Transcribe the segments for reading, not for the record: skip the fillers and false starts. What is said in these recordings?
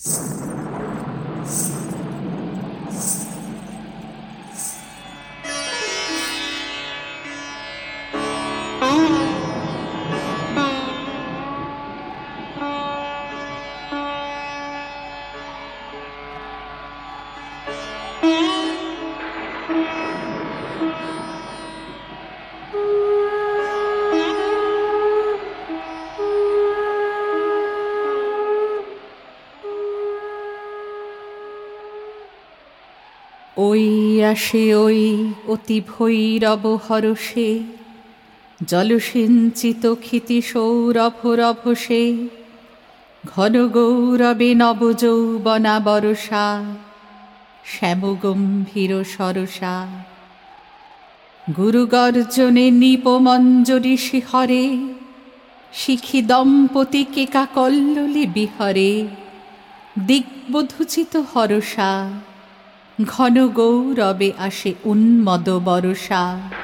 ওই আসে ওই অতি ভৈরব হরষে, জলসিঞ্চিত ক্ষিতি সৌরভ রভসে, ঘন গৌরবে নবযৌবনা বরষা, শ্যামগম্ভীর সরসা। গুরুগর্জনে নিপমঞ্জরি শিহরে, শিখি দম্পতি কেকা কল্লোলে বিহরে, দিগ্বধূচিত হরষা, ঘন গৌরবে আসে উন্মদ বরষা।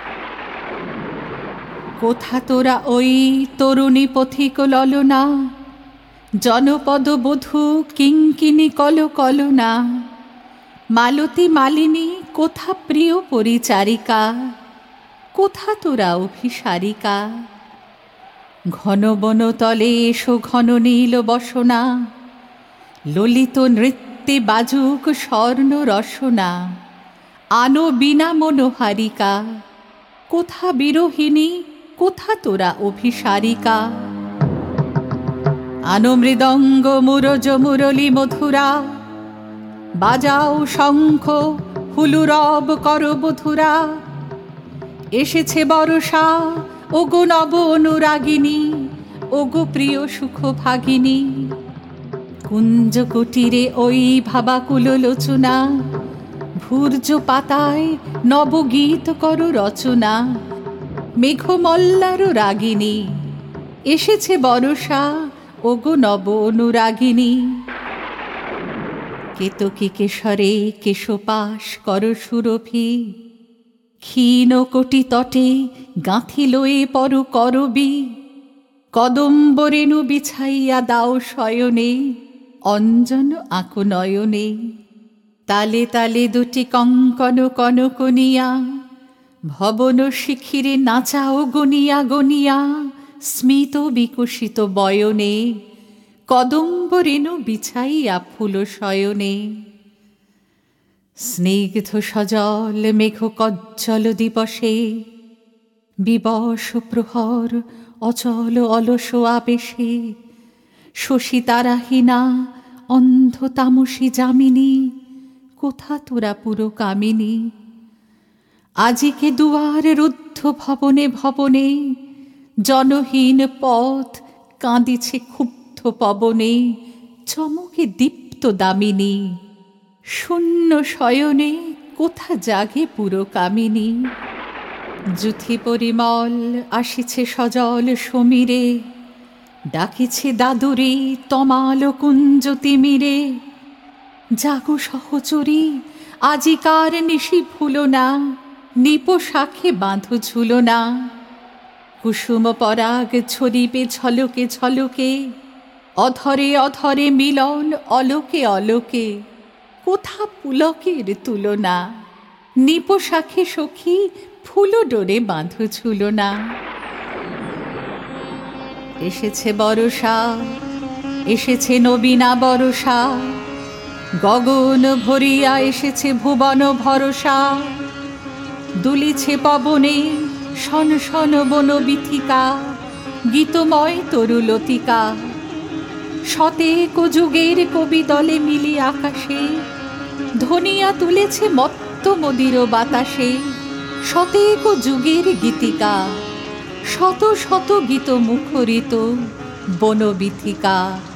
কোথা তোরা ওই তরুণী পথিক ললনা, জনপদ বধূ কিঙ্কিনী কলকলনা, মালতী মালিনী কোথা প্রিয় পরিচারিকা, কোথা তোরা অভিসারিকা। ঘন বনতলে এসো ঘন নীল বসনা, ললিত নৃত্যে বাজুক স্বর্ণ রসনা, আনো বিনা মনোহারিকা, কোথা বিরোহিণী কোথা তোরা অভিসারিকা। আনো মৃদঙ্গ মুরজ মুরলী মধুরা, বাজাও শঙ্খ হুলুরব করো বধুরা। এসেছে বরষা ওগো নব অনুরাগিনী, ওগো প্রিয় সুখ ভাগিনী। কুঞ্জ কুটিরে ওই ভাবাকুল লোচনা, ভূর্জ পাতায় নবগীত করো রচনা। মেঘমল্লার রাগিনী, এসেছে বরষা ওগো নব অনুরাগিনী। কেতকী কেশরে কেশপাশ কর সুরভি, ক্ষীণ কোটি তটে গাঁথি লয়ে পর করবি। কদম্ব রেণু বিছাইয়া দাও শয়নে, অঞ্জন আঁকো নয়নে। তালে তালে দুটি কঙ্কন কনকনিয়া, ভবন শিখিরে নাচাও গনিয়া গনিয়া। স্মিত বিকশিত বয়নে, কদম্ব রেণু বিছাইয়া ফুল শয়নে। স্নিগ্ধ সজল মেঘ কজ্জল দিবসে, বিবশ প্রহর অচল অলস আবেশে। শশী তারাহীনা অন্ধ তামসী যামিনী, কোথা তোরা পুরো কামিনী। আজিকে দুয়ার রুদ্ধ ভবনে ভবনে, জনহীন পথ কাঁদিছে ক্ষুব্ধ পবনে। চমকে দীপ্ত দামিনী, শূন্য শয়নে কোথা জাগে পুরো কামিনী। যুথি পরিমল আসিছে সজল সমীরে, ডাকিছে দাদুরে তমাল কুঞ্জ তিমিরে। জাগো সহচরী আজিকার নিশি ভুলো না, নিপ শাখে বাঁধো ঝুলনা। কুসুম পরাগ ছড়িবে ঝলকে ঝলকে, অধরে অধরে মিলন অলোকে অলোকে। কোথা পুলকের তুলনা, নিপ শাখে সখী ফুল ডোরে বাঁধো ঝুলনা। এসেছে বরষা, এসেছে নবীনা বরষা, গগন ভরিয়া এসেছে ভুবন ভরসা। দুলিছে পবনে শন শন বন বিথিকা, গীতময় তরুলতিকা। শতেক যুগের কবি দলে মিলি আকাশে, ধ্বনিয়া তুলেছে মত্ত মদির বাতাসে। শতেক যুগের গীতিকা, শত শত গীত মুখরিত বনবিথিকা।